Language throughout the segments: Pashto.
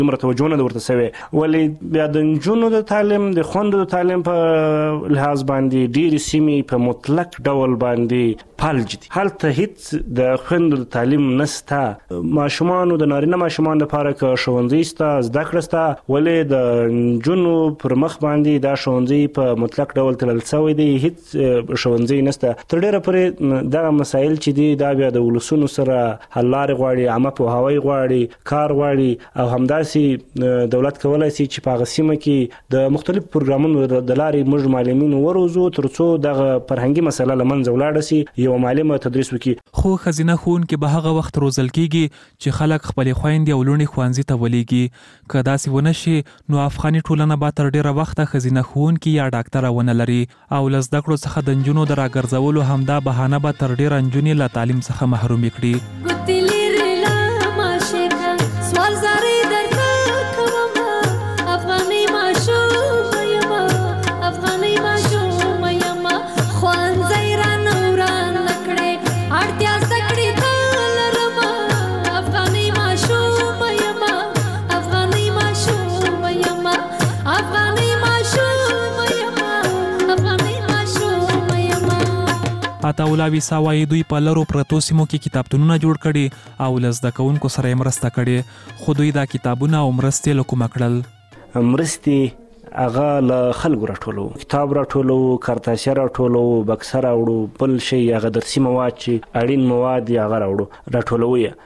دومره توجه نه ورته شوی. ولې بیا د نجونو د تعلیم د خوندو د تعلیم په لحاظ باندې ډېرې سیمې په مطلق ډول باندې فلج دي. هلته هیڅ د خوندو د تعلیم نشته. ماشومانو د نارینه ماشومان لپاره که ښوونځي شته، زده کړه شته، ولې د نجونو پر مخ باندې دا ښوونځي په مطلق ډول تړل شوی دی، هیڅ ښوونځي نشته. تر ډېره پورې دغه مسایل چې دي دا بیا د ولسونو سره حل لارې غواړي، عامه پوهاوی غواړي، کار غواړي، او همداسې دولت کولی شي چې په هغه سیمه کې د مختلف پروګرامونو د لارې موږ معلمین وروزو تر څو دغه فرهنګي مسله له منځه ولاړه شي، یو معلم تدریس وکړي. خو ښځینه ښوونکې به هغه وخت روزل کیږي چې خلک خپلې خویندې او لوڼې ښوونځي ته ولېږي. که داسې ونه شي نو افغاني ټولنه به تر ډېره وخته ښځینه ښوونکي یا ډاکټره ونه لري، او له زده کړو څخه د نجونو د راګرځولو همدا بهانه به تر ډېره نجونې له تعلیم څخه محرومې کړي. عطاالله ویسا وایي دوی په لرو پرتو سیمو کې کتابتونونه جوړ کړي او له زده کوونکو سره یې مرسته کړې، خو دوی دا کتابونه او مرستې له کومه کړل؟ مرستې هغه له خلکو راټولو، کتاب راټولو، کارتاسیه راټولو، بکسه راوړو، بل شی هغه درسي مواد چې اړین مواد یې هغه راټولو یې.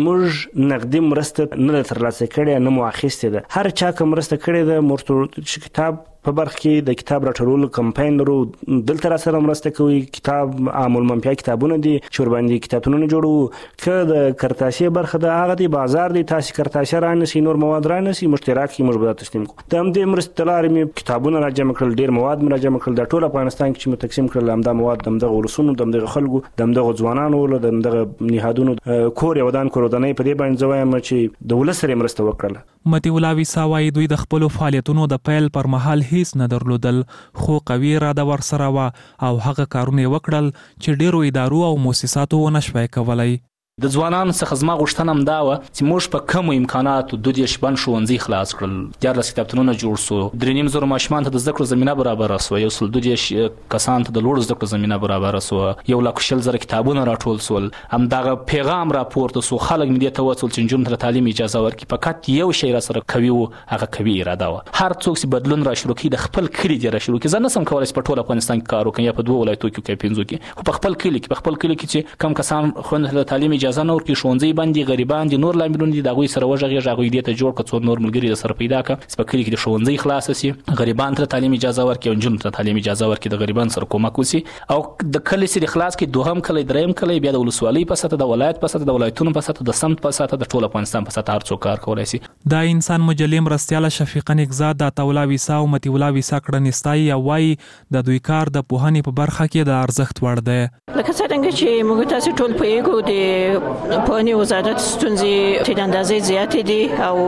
موږ نقدي مرسته نه ده ترلاسه کړې، نه مو اخیستې ده. هر چا که مرسته کړې ده موږ کتاب په برخه کې د کتاب راټولولو کمپاین لرو، دلته را سره مرسته کوي. کتاب عام المنفعه کتابونه دي چې ورباندې کتابتونونه جوړو. که د کرتاسیه برخه ده هغه دی بازار دی، تاسې کرتاسیه رانیسئ، نور مواد رانیسئ، مشترک کې موږ به دا تسلیم کړو. د همدې مرستې له لارې مې کتابونه راجمع کړل، ډېر مواد مې راجمع کړل. د ټول افغانستان کې چې مې تقسیم کړل همدا مواد د همدغه ولسونو، د همدغه خلکو، د همدغه ځوانانو، د همدغه نهادونو کور یې ودان کور ودانۍ په دې باندې زه وایم چې د ولس سره مرسته وکړله. مطیع الله ویسا وایي دوی د خپلو فعالیتونو د پیل پر مهال هیڅ نه درلودل، خو قوي اراده ورسره وه او هغه کارونه یې وکړل چې ډېرو ادارو او مؤسساتو ونه شوی کولی. د ځوانانو څخه زما غوښتنه هم دا وه چې موږ په کمو امکاناتو 22 بند ښوونځي خلاص کړل، 14 کتابتونونه جوړ سو، 3.5 ماشومان ته د زده کړو زمینه برابره سوه، 122 کسان ته د لوړو زده کړو زمینه برابره سوه، 1,40,000 کتابونه راټول سول. همدغه پیغام راپورته سو، خلک مې دې ته وڅول چې نجونو ته تعلیم اجازه ورکړي. فقط یو شی را سره کوي و، هغه قوي اراده وه. هر څوک چې بدلون را شروع کړي د خپل کلي دې را شروع کړي. زه نسم کولی چې په ټول افغانستان کې کار وکړم یا په 2 ولایتو کې یا 5 کې، خو په خپل کلي کې چې کم کسان خویندو ته تعلیم اجازه نه ورکړي، ښوونځي باندې غریبان دي، نور لاملونه دي، د هغوی سره وغږېږه، هغوی دې ته جوړ کړه، څو نور ملګري د سره پیدا کړه چې په کلي کې د ښوونځي خلاصه سي، غریبان ته تعلیم اجازه ورکړي او نجونو ته تعلیم اجازه ورکړي، د غریبانو سره کومک وسي. او د کلي چې خلاص کړي، دوهم کلی، دریم کلی، بیا د ولسوالۍ په سطحه، د ولایت په سطحه، د ولایتونو په سطحه، د سمت په سطحه، د ټول افغانستان په سطحه هر څوک کار کولی سي. دا انسان مجلې مرستیاله شفیقه نګزاد د عطاالله ویسا او مطیع الله ویسا کړنې ستایي او وایي د دوی کار د پوهنې په برخه کې د ارزښت وړ دی. لکه څنګه چې موږ تاسو ټول پوهیږو د پوهنې وزارت ستونزې د اندازې زیاتې دي او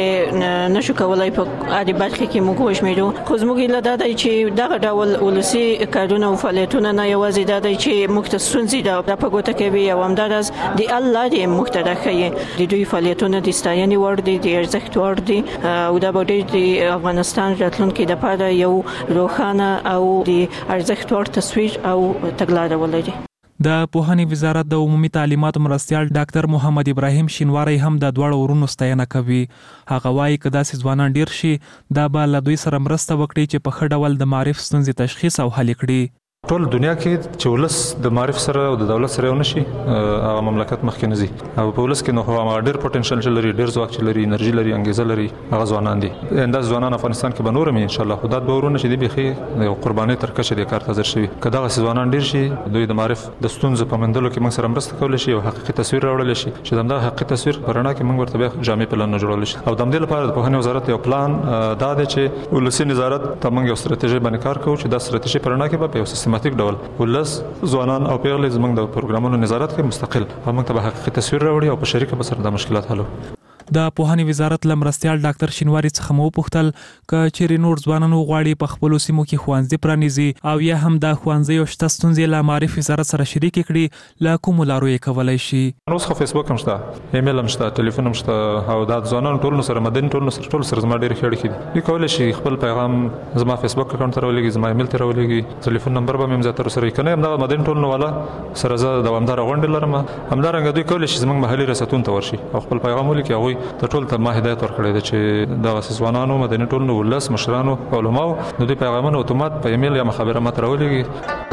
موږ نشو کولای په عادي برخه کې موږ وشمیرو، خو زموږ له دا دی چې دغه ډول ولسي کارونه او فعالیتونه نه یوازې دا دی چې موږ ته ستونزې د په ګوته کوي او همداراز د الله دې موږ ته راښیي. د دوی فعالیتونه د ستاینې وړ دي، د ارزښت وړ دي او دا به د افغانستان راتلونکي لپاره یو روښانه او د ارزښت وړ تصویر او تګلاره ولري. د پوهنې وزارت د عمومي تعلیماتو مرستیال ډاکټر محمد ابراهیم شینواری هم د دواړو ورونو ستاینه کوي. هغه وایي که داسې ځوانان ډیر شي دا به له دوی سره مرسته وکړي چې په ښه ډول د معرف ستونزې تشخیص او حل کړي. ټول دنیا کې چې ولس د معرف سره او د دولت سره یو نشي هغه مملکت مخکې نه ځي. او په ولس کې نو هغه ډېر پوتنشل چې لري، ډېر ځواک چې لري، انرژي لري، انګیزه لري، هغه ځوانان دي. انداز ځوانان افغانستان کې به نور هم ان شاء الله خدای به ورونه چې دی بيخي یو قرباني تر کچه د کار حاضر شي. که دغه ځوانان ډېر شي دوی د معرف د ستونزو په مندلو کې موږ سره مرسته کولی شي او حقیقي تصویر راوړل شي چې دا حقیقي تصویر پرانا کې موږ ورته بیا جامع پلان جوړول شي. او د دې لپاره د پوهنې وزارت یو پلان دا دی چې ولسی نظارت ته موږ یو ستراتیژي باندې کار کوو چې دا ستراتیژي پرانا کې به یو سیستماتیک ډول ځوانان او پیغلې زموږ د پروګرامونو نظارت کوي مستقل، او موږ ته به حقیقي تصویر راوړي او په شریکه به سره د مشکلات حل. د پوهنې وزارت لمرستيال ډاکټر شینواری څخه مو پوښتل ک چیرې نور ځوانانو غواړي په خپل سیمو کې ښوونځي پرانیزي او یا هم د ښوونځي شته ستونزې له معرفت وزارت سره شریک کړي لا کوم لارو یې کولای شي. اوس خو فیسبوک هم شته، ایمیل هم شته، ټلیفون هم شته او دا ځوانانو ټول سره مدن ټول سره زما ډېر ښه اړیکې دي. کولای شي خپل پیغام زما فیسبوک اکاونټ ته راولېږي، زما ایمیل ته راولېږي، ټلیفون نمبر به مې زیاتره سره کنه هم دا مدن ټول نو والا سره زه دوامدار غونډې لرم. همدارنګه دوی کولای شي زموږ محلي ریاستونو ته ورشي او خپل پیغام ولیکي. هغه ته ټول ته ما هدایت ورکړی دی چې دا ځوانانو مدن ټول نو ولس مشرانو علماو د دوی پیغامونه اتومات په ایمیل یا مخابره ماته راولېږي.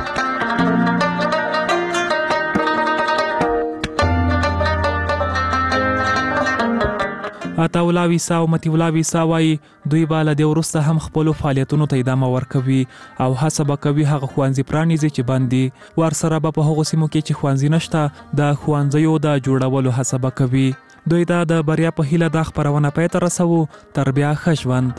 عطاءالله ویسا او متي الله ویسا وايي دوی به له دې وروسته هم خپل فعالیتونو ته ادامه ورکوي او هڅه به کوي هغه ښوونځي پرانیزي چې بندي ورسره به په هغو سیمو کې چې ښوونځي نشته د ښوونځیو د جوړولو هڅه به کوي. دوی ته د بریا په هیله د خپرونه پای ته رسوو. تر بیا ښه ژوند.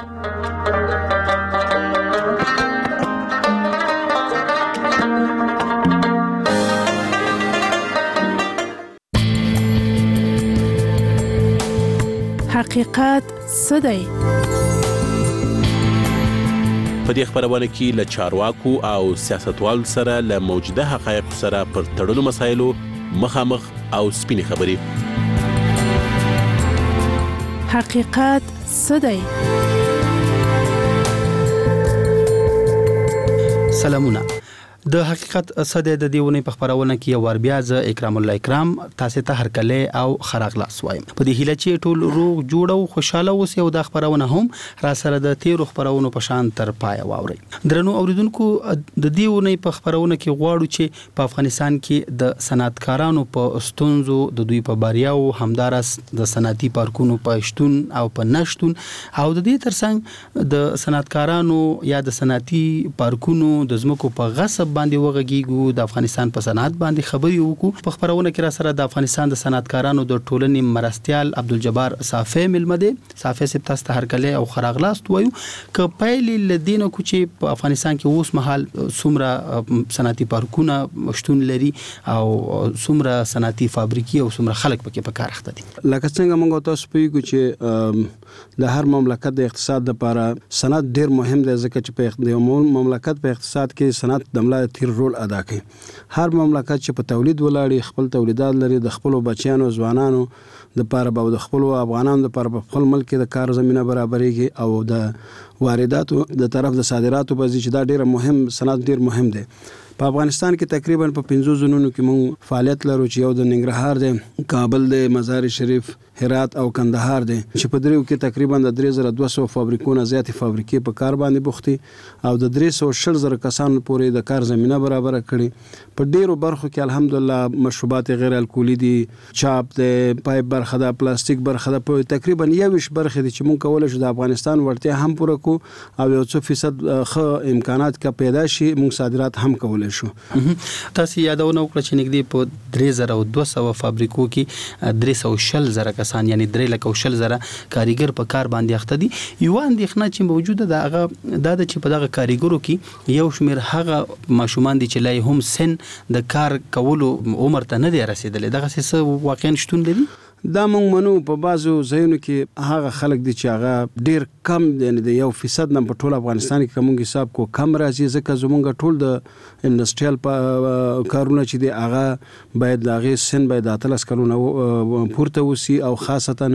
حقیقت څه دی؟ په دې خبرونه کې له چارواکو او سیاستوالو سره له موجوده حقایقو سره پر تړلو مسایلو مخامخ او سپینې خبرې. حقیقت څه دی؟ سلامونه. د حقیقت صدې د دیونه په خبرونه کې ور بیا ز اکرام الله اکرام تاسو ته هر کله او خراغلاس وایم. په دې هیله چې ټول روغ جوړ او خوشاله اوسئ او د خبرونه هم را سره د تیرو خبرونو په شان تر پای واورئ. درنو اوریدونکو د دیونه په خبرونه کې غواړو چې په افغانستان کې د صنعتکارانو په ستونزو د دوی په بریاو همدارس د صنعتي پارکونو په شتون او په نشتون او د دې ترڅنګ د صنعتکارانو یا د صنعتي پارکونو د زمکو په غصب باندې وغږیږو د افغانستان په صنعت باندې خبري وکړو. په خبرونه کې را سره د افغانستان د صنعتکارانو د ټولنې مرستيال عبدالجبار صافی ملمده صافی سپ تاسو ته هر کله او خراغلاست وایو ک پایل لدینو کو چې په افغانستان کې اوس مهال څومره صنعتي پارکونه مشتون لري او څومره صنعتي فابریکې او څومره خلک پکې په کار اخته دي. لکه څنګه موږ تاسو پوهیږو چې د هر مملکت د اقتصاد لپاره صنعت ډیر مهم دی ځکه چې په مملکت په اقتصاد کې صنعت د ملا تیر رول ادا کوي. هر مملکت چې په تولید ولاړی خپل تولیدات لري د خپل بچیانو ځوانانو د لپاره به د خپل افغانانو لپاره په خپل ملک کې د کار زمينه برابرېږي او د وارداتو د طرف د صادراتو په ځای چې دا ډیر مهم صنعت ډیر مهم دی. په افغانستان کې تقریبا په 15 زونونو کې موږ فعالیت لرو چې یو د ننګرهار دی، کابل دی، مزار شریف، هرات او کندهار دی چې په دریو کې تقریبا د 3200 فابریکونه زیاتې فابریکې په کار باندې بوختي او د 360,000 کسانو پورې د کار زمينه برابر کړي. په ډیرو برخو کې الحمدلله مشروبات غیر الکولي دي، چاپ دی، پایپ برخه ده، پلاستیک برخه ده، په تقریبا 21 برخه دي چې موږ کولای شو د افغانستان ورته هم پوره کو او یو څو فیصد ښه امکانات کا پیدا شي موږ صادرات هم کولای شو. تاسو یادونه وکړه چې نګدي په 3200 فابریکو کې 360,000 کسان یعنی 3,000 کاریګر په کار باندې اخته دي. یو اندېښنه چې موجوده ده هغه دا چې په دغه کاریګرو کې یو شمیر هغه ماشومان دي چې لای هم سن د کار کولو عمر ته نه دی رسیدلی. دغه څه واقعا شتون لري؟ دا موږ منو په بازو ځایونو کې هغه خلک دي چې هغه ډیر کم دي، د 1% نه په ټول افغانستان کې کوم حساب کو کم راځي ځکه زمونږ ټول د انډستریال کارونه چې دي هغه باید لاغې سن باید 13 کلونه پورته وسی او خاصتا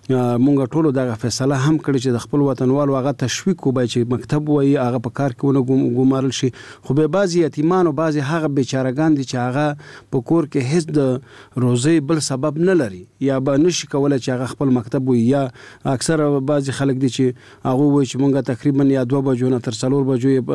مونږ ټول دغه فیصله هم کړی چې د خپل وطنوالو هغه تشویق کوي چې مکتب وایي هغه په کار کې ونه ګمارل شي. خو به بعضی یتیمان او بعضی هغه بیچارهګان دي چې هغه په کور کې هیڅ د روزي بل سبب نه لري یا به نشي کولای چې هغه خپل مکتب وي یا اکثر بعضی خلک دي چې هغه وایي چې مونږ تقریبا یا 2 بجو نه تر 4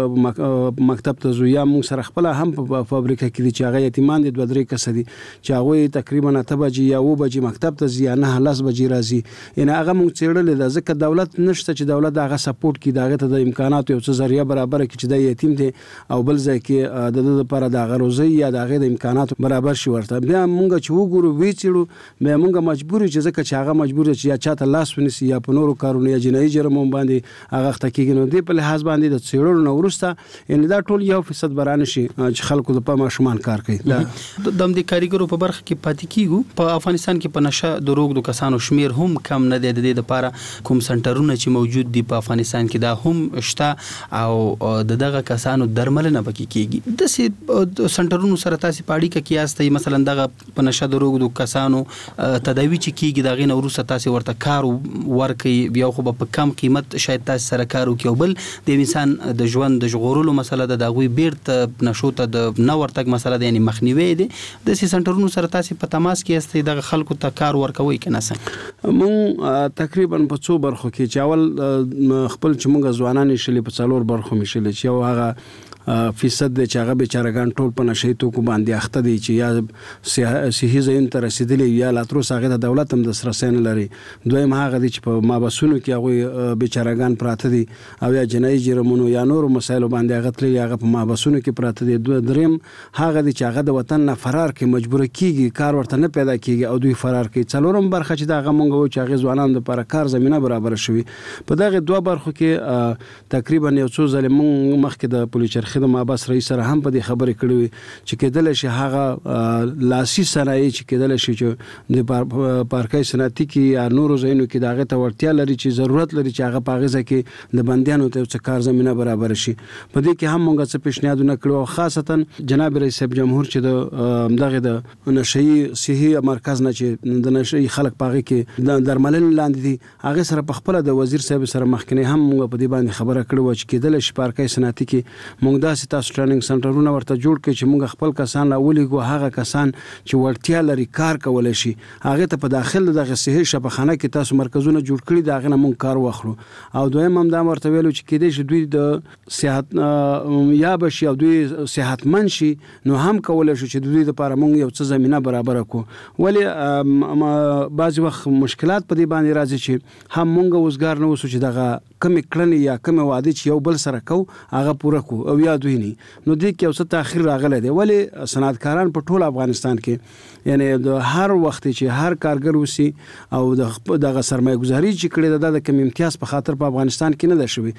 بجو مکتب ته ځو یا مونږ سره خپل هم په فابریکه کې دي چې هغه یتیمان دي 2-3 کس دي چې هغه تقریبا 8 بجې یا 9 بجې مکتب ته ځي یا 9 بجې راځي. ان هغه مونږ چیرل د ځکه دولت نشته چې دولت هغه سپورټ کړي دغه ته د امکاناتو یو څه ذریعہ برابر کړي چې د یتیم دي او بل ځای کې د لپاره د غروزي یا د غیر امکاناتو برابر شي ورته. بیا مونږ چې وګورو وی چیرو بیا مونږ مونږ مجبور چې ځکه چې هغه مجبور چې یا چاته لاس ونیسي یا په نورو کارونو یا جنایي جرمونو باندې هغه اخته کیږي. نو دې په لحاظ باندې د څېړلو نه وروسته یعنی دا ټول 1% برانه شي چې خلکو د په ماشومان کار کوي. د دې کاریګرو په برخه کې پاتې کیږي. په افغانستان کې په نشه د روغ د کسانو شمیر هم کم نه دی. د دې لپاره کوم سنټرونه چې موجود دي په افغانستان کې دا هم شته او دغه کسانو درملنه پکې کیږي. د سنټرونو سره تاسو په اړیکه کې یاستئ؟ مثلا دغه په نشه د روغ د کسانو تداوی چې کیږي دغه نه وروسته تاسو ورته کار ورکي بیا خو په کم قیمت شاید تاسو سره کار وکړي. بل د انسان د ژوند د ژغورلو مسله د دغوی بیرته نشو ته د نو ورتګ مسله د یعنی مخنیوي دي. د سنټرونو سره تاسو په تماس کې یاستئ د خلکو ته کار ورکوي کنه څنګه؟ مون تقریبا په 2 برخو کې چې اول خپل چې موږ ځوانان شلې په 4 برخو مشلې چې یو هغه فیصد چې هغه بیچارهګان ټول په نشي توکو باندې اخته دي چې یا صحي ځین تر رسیدلی یا لاتروس هغه د دولت هم د سرسین لري. دویم هغه دي چې په مابسونو کې هغه بیچارهګان پراته دي او یا جنایي جرمونو یا نور مسایلو باندې هغه تللی هغه په مابسونو کې پراته دي. دریم هغه دي چې هغه د وطن نه فرار کې مجبور کیږي، کار ورته نه پیدا کیږي او دوی فرار کوي. څلورم برخه چې دا هغه مونږ و چې هغه ځوانان لپاره کار زمينه برابر شوي. په دغه 2 برخو کې تقریبا یو څو ځله مونږ مخکې د پولیس خدمت مابس رئیس سره هم په دې خبرې کړې چې کېدل شي هغه لاسي صنایع چې کېدل شي چې د پارکای صنعتي کې یا نورو ځایونو کې دغه ته ورتیا لري چې ضرورت لري چې هغه په غزه کې د بندیانو ته څه کار زمينه برابر شي. په دې کې هم موږ څه پیشنهادونه کړو، خاصتا جناب رئیس جمهور چې د دغه د نشئی صحي مرکز نه چې د نشئی خلک پاغي کې د درملن لاندې دي هغه سره په خپل د وزیر صاحب سره مخکنی هم موږ په دې باندې خبره کړو چې کېدل شي پارکای صنعتي کې موږ داسې تاسو ټریننګ سنټرونه ورته جوړ کړي چې موږ خپل کسان راولېږو، هغه کسان چې ورتیا لري کار کولای شي هغه ته په داخل دغه صحي شفاخانه کې تاسو مرکزونه جوړ کړي دا غنه موږ کار واخلو. او دویم هم دا ورته ویلو چې کېدې شي دوی د صحت یا بشي او دوی صحتمن شي نو هم کولای شي چې دوی لپاره موږ یو څه زمينه برابر کړو. ولی بعض وخت مشکلات په دې باندې راځي چې هم موږ وزګار نه وسو چې دغه کم کړنې یا کم وعده چې یو بل سره کو هغه پوره کو او یا دوی نه نو دې کې اوس تاخير راغلی دی. ولی صنعتکاران په ټول افغانستان کې یعنی د هر وخت چې هر کارګر وسی او دغه سرمایه گذاري چې کړي د کم امتیاز په خاطر په افغانستان کې نه ده شوی.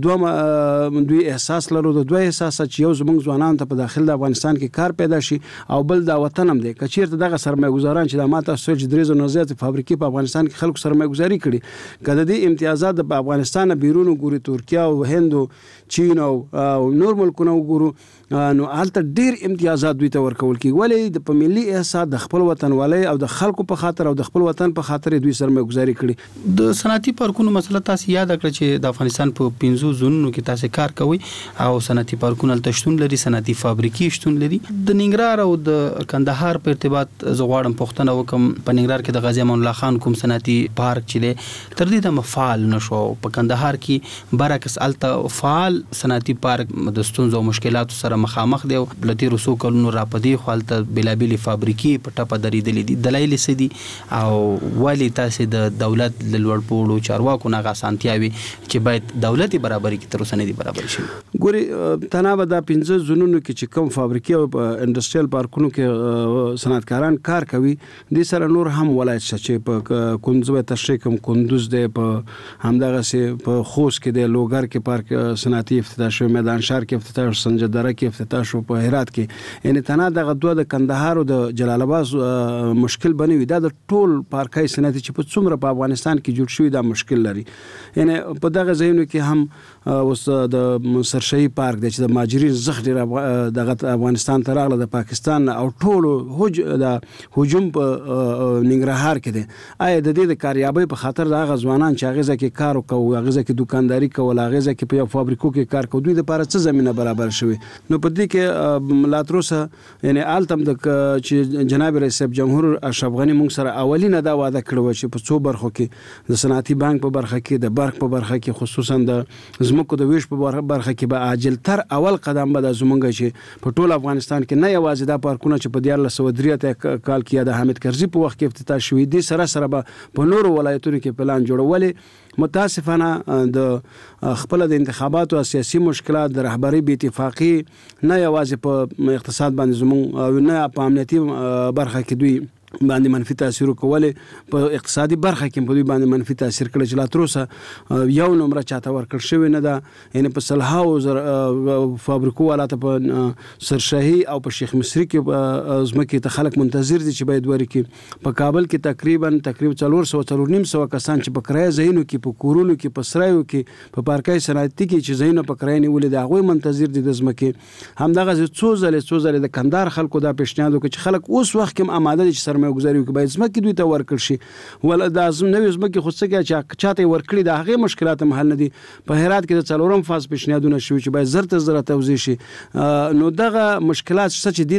د دوی احساس لرو د دوی احساس چې یو زموږ ځوانان ته په داخل د افغانستان کې کار پیدا شي او بل دا وطن هم دی کچیر ته دغه سرمایه گذاران چې د ماته سوچ درېزو نزيات فابریکې په افغانستان کې خلکو سرمایه گذاري کړي کله دې امتیازات په افغانستان بیرون ګوري ترکیه او هند او چین او نور ملکونو ګورو نو حالت ډیر امتیازات دوی ته ورکول کی. ولی د په ملي احساس د خپل وطن والي او د خلکو په خاطر او د خپل وطن په خاطر دوی سرمایه گذاري کړي. د صنعتي پارکونو مسله تاسو یاد کړئ چې د افغانستان په 15 زونونو کې تاسو کار کوي او صنعتي پارکونه تشتون لري، صنعتي فابریکې شتون لري. د ننګرهار او د کندهار په ارتباط زغواړم پښتنه وکم په ننګرهار کې د غازی امان الله خان کوم صنعتي پارک چې تر دې د مفعال نشو، په کندهار کې برعکس الته فعال صنعتي پارک د ستونزو او مشکلاتو سره مخامخ دی. بلتی رسو کلونو را پدې خپل بلابل فابریکې په ټاپه درېدلې دي. دلایل څه دي او ولی تاسو د دولت لوړ پوړو چارواکو نه غاسانتیاوي چې باید دولتي برابرۍ کې تر اوسه نه دي برابر شي؟ ګوري تنابه د 15 زونونو کې چې کوم فابریکې او انډستریال پارکونو کې صنعتکاران کار کوي د سره نور هم ولایت چې په کندوز تشریح کوم کندوز دی، په همدغه سي په خوست کې د لوګر کې پارک صنعتي افتتاح شو، میدان شهر کې افتتاح شو، سنجدره کې افتتاح شو، په هرات کې یعنی تنها دغه دوه د کندهار او د جلال آباد مشکل بنوي. دا د ټول پارکای صنعتي چې په څومره په افغانستان کې جوړ شوی دا مشکل لري. یعنی په دغه ځایونو کې هم اوس د سرشهي پارک د چې د ماجرین زخ ډیر دغه افغانستان ته راغله د پاکستان او ټول د هجوم په ننګرهار کې دي. آیا د دې د کاریابۍ په خاطر د غزوانان چې هغه ځکه کار کوي، هغه ځکه دکانداري کوي، هغه ځکه په فابریکو کې کار کوي، دوی د لپاره څه زمينه برابر شوی؟ نو په دې کې لاتروسه یعنی آلتم د چې جناب رئیس جمهور اشرف غنی موږ سره اولینه دا وعده کړو چې په 2 برخو کې د صنعتي بانک په برخه کې، د برق په برخه کې، خصوصا د زمکو د ویش په برخه کې به عاجل تر اول قدم به د زمونږ چې په ټول افغانستان کې نه یوازې دا پارکونه چې په 1903 کال کې د حامد کرزي په وخت کې افتتاح شوی دي سره به په نورو ولایتونو کې پلان جوړولې. متاسفانه د خپل د انتخاباتو او سیاسي مشکلات د رهبری بې اتفاقی نه یوازې په اقتصاد باندې زموږ او نه په امنیتي برخه کې دوی باندې منفي تاثیر کولې په اقتصادي برخه کې په دوی باندې منفي تاثیر کړی چې لا تر اوسه یو نمبر چاته ورکړ شوی نه ده یعنی په سلهاو فابریکو والاته په سرشاهي او په شیخ مصری کې ځمکې ته خلک منتظر دي چې باید ورکړي په کابل کې تقریبا 400 کسان چې په کرایه ځایونو کې په کورونو کې په سرایو کې په پارکای صنعتي کې چې ځایونه په کرایه نیولې دي هغوی منتظر دي د ځمکې همدغه څو ځلې د کندهار خلکو دا پیشنهاد وکړي چې خلک اوس وخت کې آماده دي چې سرمایه ګزاري وکړي باید ځمکې دوی ته ورکړل شي ول د نوې ځمکې خو څه چې چاته ورکړي د هغې مشکلات هم حل نه دي په هرات کې د 4م فاز پیشنهادونه شوي چې باید زر توزیع شي نو دغه مشکلات څه چې دي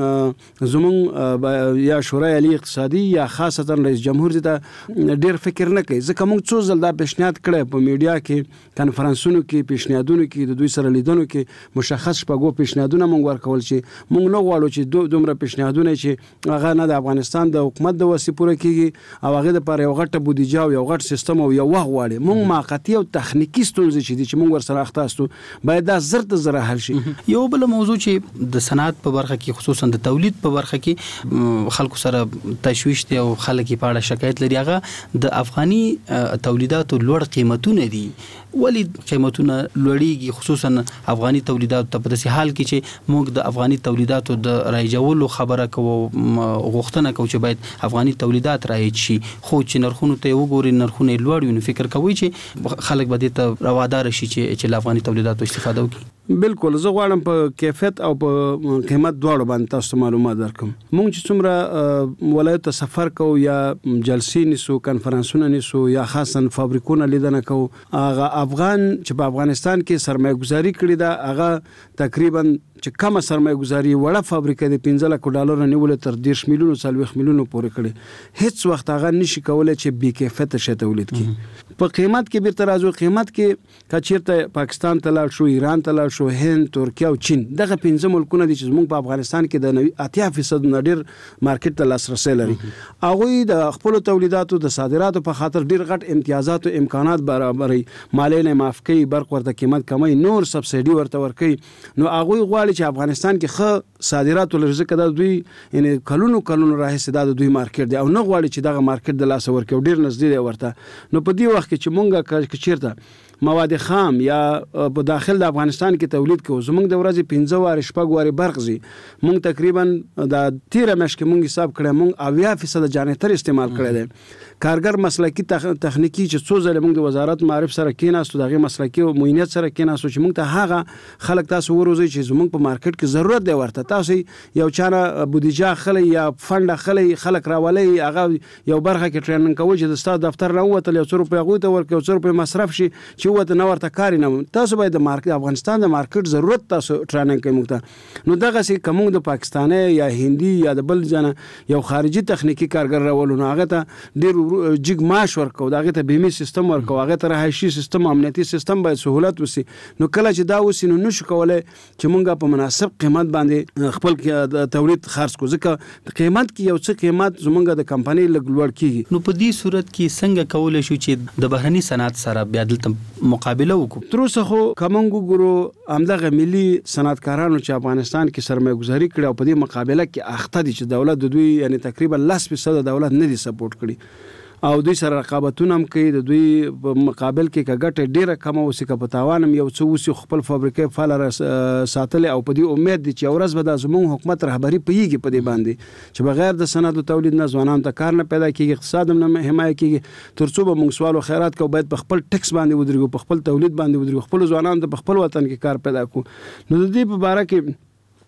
ته زموږ یا شورای عالی اقتصادي یا خاصتا رئیس جمهور دي ته ډېر فکر نه کوي ځکه موږ څو ځل دا پیشنهاد کړی په میډیا کې کنفرانسونو کې پیشنهادونو کې د دوی سره لیدنو کې مشخص شپږو پیشنهادونه موږ ورکول چې موږ نه غواړو چې دومره پیشنهادونه چې هغه نه د افغانستان د حکومت د وسې پوره کیږي او هغه لپاره یو غټه بودیجه او یو غټ سیستم او یو وخت غواړي موږ موقتی او تخنیکی ستونزې چې دي چې موږ ورسره اخته استو باید دا زر حل شي یو بل موضوع چې د صنعت په برخه کې خصوصا د تولید په برخه کې خلکو سره تشویش دي او خلک په اړه شکایت لري هغه د افغاني تولیداتو لوړ قیمتونه دي ولی قیمتونه لوړیږي خصوصا افغاني تولیدات ته په داسې حال کې چې موږ د افغاني تولیداتو د رایجولو خبره کوو غوښتنه کوو چې باید افغاني تولیدات رایج شي خو چې نرخونو ته وګوري نرخونه لوړ وي نو فکر کوي چې خلک به دې ته روادار شي چې له افغاني تولیداتو استفاده وکړي بالکل زه غواړم په کیفیت او په قیمت دواړو باندې تاسو معلومات درکم موږ چې څومره ولایت ته سفر کوو یا جلسې نیسو کنفرانسونه نیسو یا خاصا فابریکونه لیدنه کوو هغه افغان چې په افغانستان کې سرمایه گذاري کړې ده هغه تقریبا چې کومه سرمایه گذاري وړه فابریکه د 15 لک ډالر نیولې تر 10 میلیون 40 میلیون پورې کړي هیڅ وخت هغه نشي کولای چې بي کیفیت شي تولید کړي په قیمت کې بیرته راځو قیمت کې کچیرته پاکستان ته لاړ شو ایران ته لاړ شو هند ترکیه او چین دغه 15 ملکونه دي چې موږ په افغانستان کې د 80% نډیر مارکیټ ته لاسرسي لري هغه د خپل تولیداتو د صادراتو په خاطر ډیر غټ امتیازات او امکانات برابرې مالیه معاف کوي برق ورته قیمت کمای نور سبسایډي ورته ورکوي نو هغه غواړي چې افغانستان کې ښه صادرات ولري کده دوی یعنی کلونو راهیسې د دوی مارکیټ دی او نه غواړي چې دغه مارکیټ د لاس ورکوي ډیر نږدې دی ورته نو په دې وخت کې چې مونږه چیرته مواد خام یا په داخل د افغانستان کې تولید کوو زمونږ د ورځې 15 واري شپږ واري برق زی مونږ تقریبا د 13 میاشتې کې مونږ حساب کړی مونږ 80% جنریټر استعمال کړی دی کارګر مسلکی تخنیکی چې څو ځله موږ د وزارت معارف سره کېناستو دغه مسلکی او معاینت سره کېناستو چې موږ ته هغه خلک تاسو وروزي چې زموږ په مارکیټ کې ضرورت دی ورته تاسو یو چانه بودیجه خلی یا فند خلی خلک راولي هغه یو برخه کې ټریننګ کوي چې د استاد دفتر نه وته یو څو روپیا غوته ورکو څو روپیا مصرف شي چې وته نه ورته کاری نه تاسو باید د مارکیټ افغانستان د مارکیټ ضرورت تاسو ټریننګ کوي موږ ته نو دغه سي کوم د پاکستاني یا هندي یا د بل جنا یو خارجي تخنیکی کارګر راولونه هغه ته ډیر جګ معاش ورکو دغه ته بیمه سیستم ورکو هغه ته رهایشي سیستم امنیتي سیستم باید سہولت وسی نو کله چې دا وسی نو نشو کولای چې مونږه په مناسب قیمت باندې خپل تولید خرڅ کو ځکه قیمت کې یو څه قیمت زمونږه د کمپنۍ لوړ کیږي نو په دې صورت کې څنګه کولای شو چې د بهرني صنعت سره بیا دلته مقابله وکړو تر اوسه خو کومنګ ګورو همدغه ملي صنعتکارانو چې افغانستان کې سرمایه گذاري کړي او په دې مقابله کې اخته دي چې دولت د دوی یعنی تقریبا 10% دولت نه دي سپورټ کړي او دوی سره رقابتونه هم کوي د دوی په مقابل کې کګټه ډیره کم او سکه په تاوانم یو څو وسی خپل فابریکې فعال ساتل او په دې امید دي چې ورځ به د زموږ حکومت رهبری پیږي په دې باندې چې بغیر د صنعت او تولید نه ځوانان ته کار نه پیدا کیږي اقتصاد هم نه حمایت کیږي ترڅو به موږ سوال او خیرات کو باید په خپل ټیکس باندې ودرېږو په خپل تولید باندې ودرېږو خپل ځوانان ته په خپل وطن کې کار پیدا کو نو د دې په اړه کې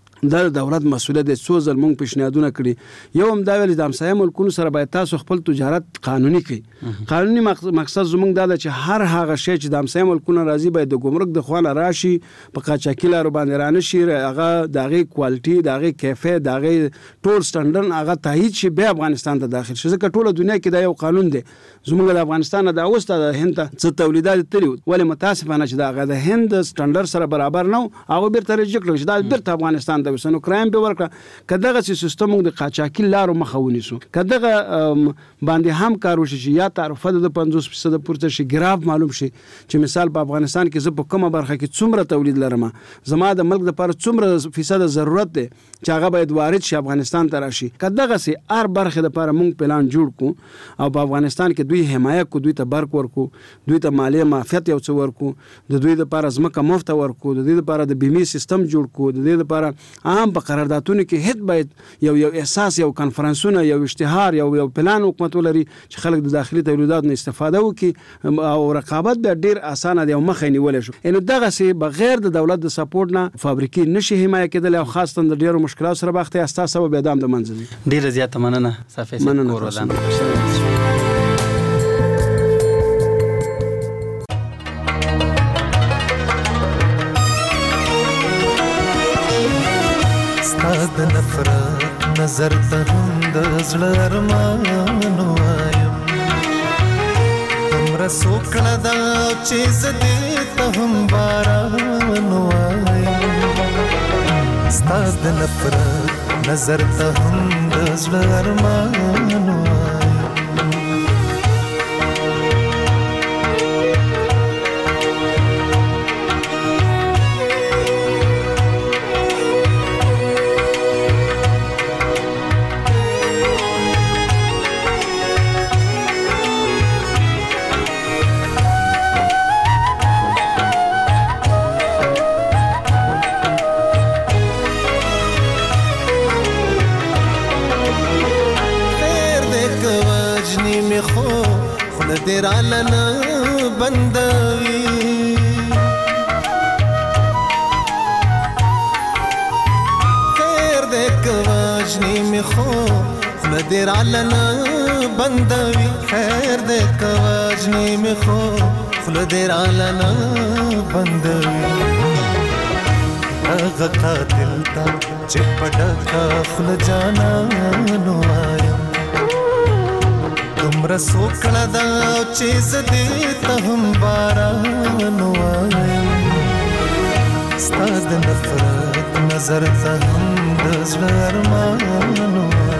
د دولت مسؤلیت د څو ځل مونږ پیشنهادونه کړي یو هم دا ویل د همسایه ملکونو سره باید تاسو خپل تجارت قانوني کړئ قانوني مقصد زمونږ دا چې هر هغه شی چې د همسایه ملکونو راځي باید د ګمرک د خوانه راشي په قاچاقي لارو باندې رانشي هغه دغه کوالټي دغه کیفیت دغه ټول سټانډرډ هغه تایید شي به افغانستان ته داخل شي ځکه ټول دنیا کې دا یو قانون دی زمونږ د افغانستان د اوسته د هند څخه تولیدات تللی ولې متاسفانه چې دا د هند سټانډرډ سره برابر نه او بیرته ريجکټ شو دا بیرته افغانستان زیاته وسنو کرایم به ورکړه کداغه سیستم د قاچاقي لارو مخه ونیسو کداغه باندې هم کار وشي چې یا تعرفه د 50% پورته شي ګراف معلوم شي چې مثال په افغانستان کې زه په کومه برخه کې څومره تولید لرم زما د ملک لپاره څومره فیصد ضرورت دی چې هغه باید وارد شي افغانستان ته راشي کداغه سي هر برخه لپاره مونږ پلان جوړ کو او په افغانستان کې دوی حمایت کو دوی ته برق ورکو دوی ته مالی معافیت یو څه ورکو د دوی لپاره ځمکه مفت ورکو د دوی لپاره د بیمې سیستم جوړ کو د دوی لپاره عام په قراردادونو کې هیڅ باید یو احساس یو کانفرنسونه یو اشتهار یو پلان حکومت ولري چې خلک د داخلي تولیداتو نه استفاده وکړي او رقابت به ډیر اسانه دی او مخې نیول شو ان دغه سي بغیر د دولت د سپورټ نه فابریکې نشي حمایت کېدل او خاصه د ډیرو مشکلاتو سره بخته اساس سبب ادم د منځ ډیر زیات مننه صافي کور ودان د نفرت نظر ته هم د زړه ارمان وایم همره سوکړه دا چې زه ته هم باران وایم ستا د نفرت نظر ته هم د زړه ارمان وایم درالنا بندوي خیر دې کواجنی می خو درالنا بندوي خیر دې کواجنی می خو درالنا بندوي هغه قاتل تا چې پډکا خل جانا نوایم تمره سوکړه دا چې زه ته هم باران وایم ستا د نفرت نظر ته هم د زړه ارمان وایم